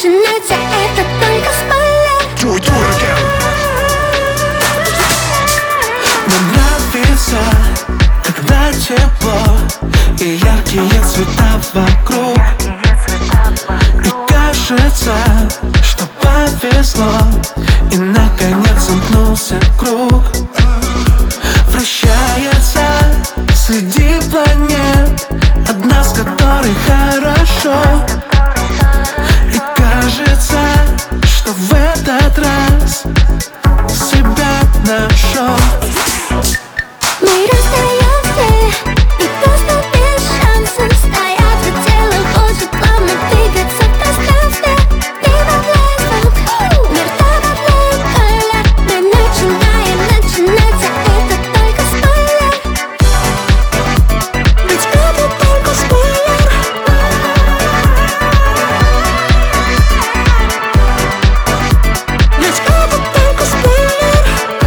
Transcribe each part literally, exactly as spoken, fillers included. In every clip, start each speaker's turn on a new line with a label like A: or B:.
A: начинается, это только спойлер.
B: Do it, do it again.
C: Мне нравится, когда тепло и яркие цвета вокруг. И кажется, что повезло, и наконец замкнулся круг. Вращается среди планет одна, с которой хорошо. И кажется, что в этот раз себя нашел.
A: Мы расстаемся, и просто без шансов стоят пределы, очень плавно двигаться в пространстве. Мимо блесков, мир добавляет колер. Мы начинаем, начинаться, это только спойлер. Ведь это только спойлер. Ведь это только спойлер.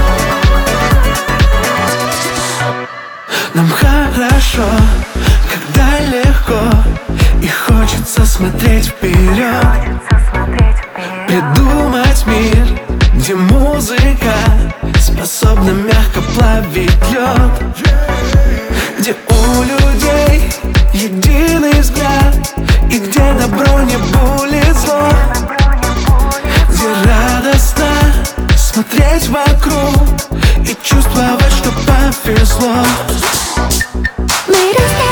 C: Нам хорошо, когда легко, и хочется смотреть вперед. Придумать мир, где музыка способна мягко плавить лед. Где у людей единый взгляд, и где добро не булит зло. Где радостно смотреть вокруг и чувствовать, что повезло.
A: Мы расстаемся.